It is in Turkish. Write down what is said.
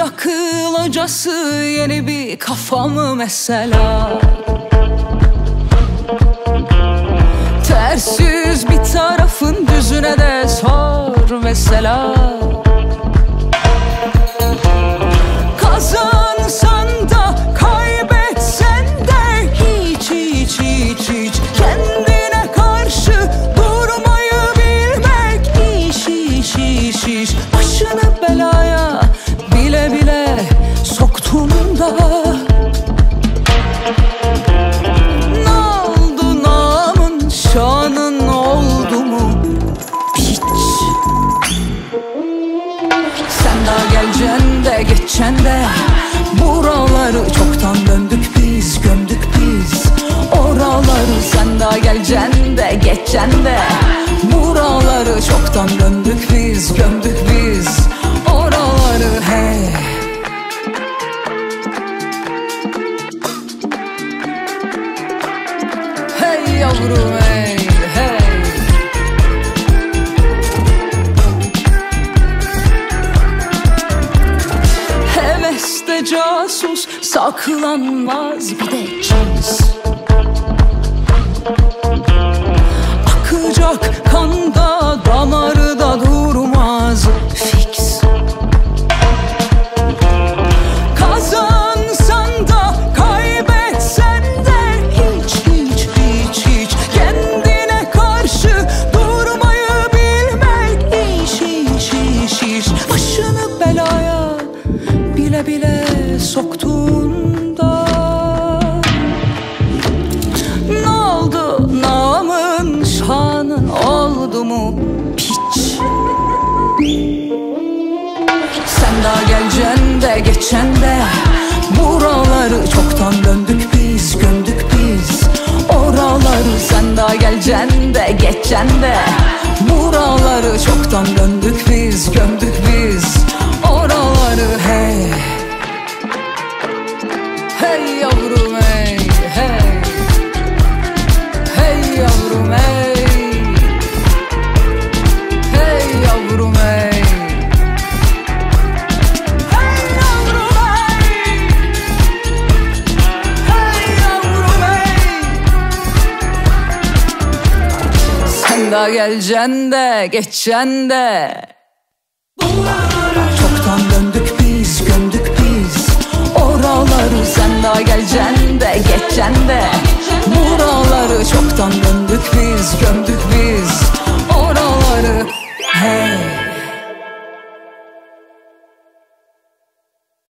akıl hocası yeni bir kafamı mesela. Ters yüz bir tarafın düzüne de sor mesela. Kazansan da kaybetsen de hiç hiç hiç hiç kendine karşı durmayı bilmek. İş iş iş iş başını belaya bile bile soktun da. Ne oldu, namın şanın oldu mu hiç? Sen daha geleceksin de geçeceksin de buraları çoktan döndük biz, gömdük biz oraları. Sen daha geleceksin de geçeceksin de buraları çoktan döndük biz, gömdük biz oraları. Hey, hey yavrum hey, hey. Heveste casus saklanmaz bir de cins. Akacak kanda damarı da durmaz fix. Kazansan da kaybetsen de hiç hiç hiç hiç kendine karşı durmayı bilmek. Hiç hiç hiç hiç başını belaya bile bile soktun da. Ne oldu, namın şanın oldu mu piç? Sen daha geleceksin de geçeceksin de buraları çoktan döndük biz, gömdük biz oraları. Sen daha geleceksin de geçeceksin de buraları çoktan döndük biz, gömdük biz oraları. Hey, hey yavrum hey, hey. Hey yavrum hey, hey yavrum hey. Hey yavrum hey, hey yavrum hey. Sen daha geleceksin de geçeceksin de buralara çoktan döndük